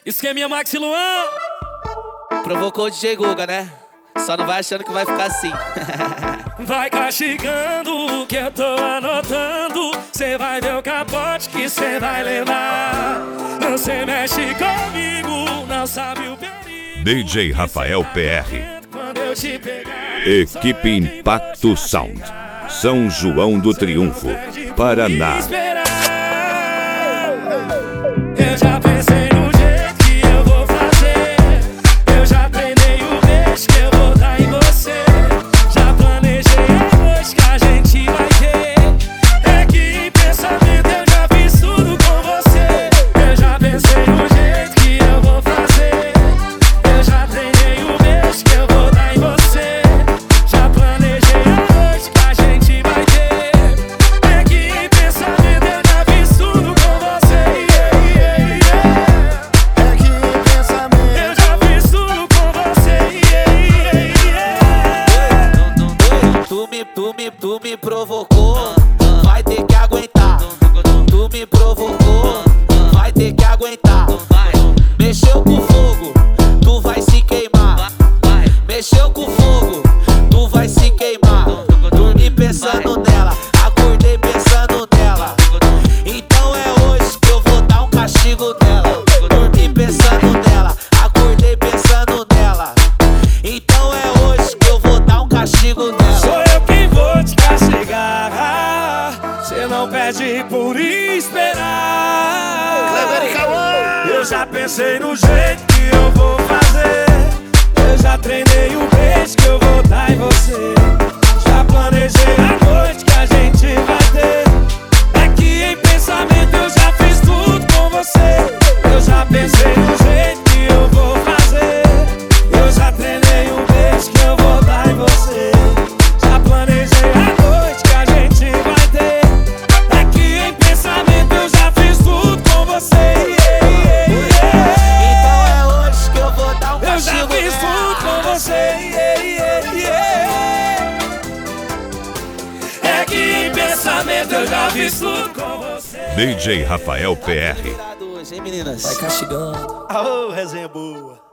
Esqueminha Maxi Luan. Provocou o DJ Guga, né? Só não vai achando que vai ficar assim. Vai castigando que eu tô anotando. Cê vai ver o capote que cê vai levar. Você mexe comigo, não sabe o perigo. DJ Rafael PR. Quando eu te pegar, Equipe Impacto Sound, São João do Triunfo, Paraná. Eu já pensei no jeito que eu vou fazer. Eu já treinei o beijo que eu vou dar em você. Já planejei a noite que a gente vai ter. É que em pensamento eu já fiz tudo com você. Eu já pensei no jeito que eu vou fazer. Eu já treinei o beijo que eu vou dar em você. Já planejei a noite que a gente vai ter. É que em pensamento eu já fiz tudo com você. Tu me provocou, vai ter que aguentar. Tu me provocou, vai ter que aguentar. Mexeu com fogo, tu vai se queimar. Mexeu com fogo, tu vai se queimar. Dormi pensando nela, acordei pensando nela. Então é hoje que eu vou dar um castigo nela. Dormi pensando nela, acordei pensando nela. Então é hoje que eu vou dar um castigo nela. Cê não pede por esperar. Eu já pensei no jeito que eu vou fazer. Eu já treinei o beijo que eu vou dar em você. Já planejei a noite que a gente vai ter. Aqui em pensamento eu já fiz tudo com você. Eu já pensei no jeito que eu vou fazer. Eu já treinei o beijo que eu vou dar em você. Já planejei a noite que a gente vai ter. Aqui em pensamento eu já fiz tudo com você. Então é hoje que eu vou dar um castigo. Eu já fiz tudo com você. É que em pensamento eu já fiz tudo com você. DJ Rafael PR. Hein, meninas? Vai castigando. Aô, resenha boa.